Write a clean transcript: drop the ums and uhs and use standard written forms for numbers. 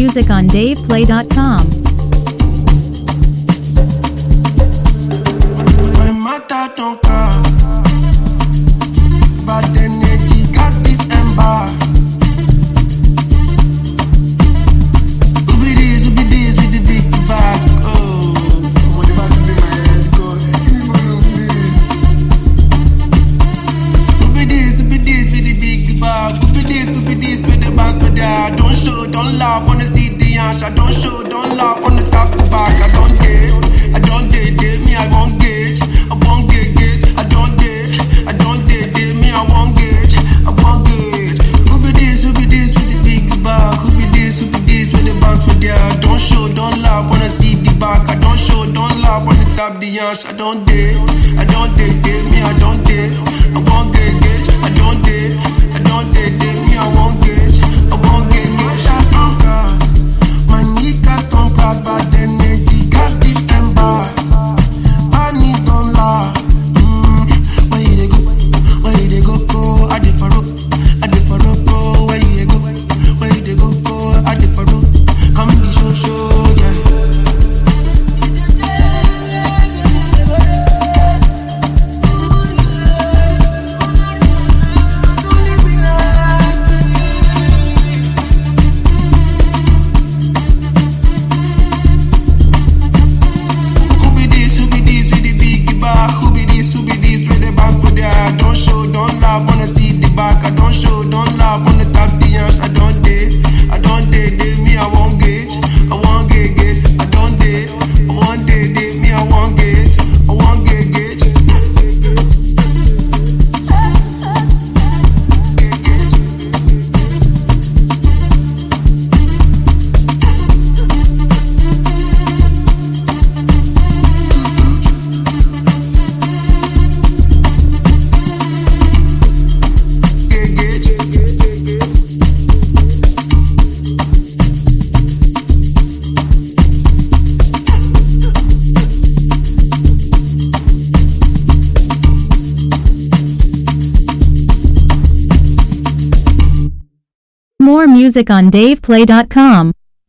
music on DavePlay.com. My mother don't cry, but energy gas this ember. Who be this with the big bag? Oh, what about to be my head God? Who be this with the big bag? Who be this with the bands for that? Don't show, don't laugh on the CD and I don't show, don't laugh on the top to back. I don't date, me I won't gauge. I won't gauge, I don't date, me I won't gauge. Who be this with the big bag? Who be this with the bands for that? Don't show, don't laugh when I see the back. I don't show, don't laugh on the top the yansh. I don't date, me I don't date. I won't gauge, I don't date, me I won't gauge. My niggas don't pass, but the energy gas this ember. I need don't lie. Where you they go, I dey for rope, go. Where you they go, I dey for rope. Come be show, yeah. Who be this with the big bar? Who be this with the bands for that? Don't show, don't laugh wanna see the back. I don't show, don't laugh on the top the yansh. I don't date, me I won't gauge. I won't gauge, I don't date. I won't date, me I won't gauge. I won't gauge. More music on DavePlay.com.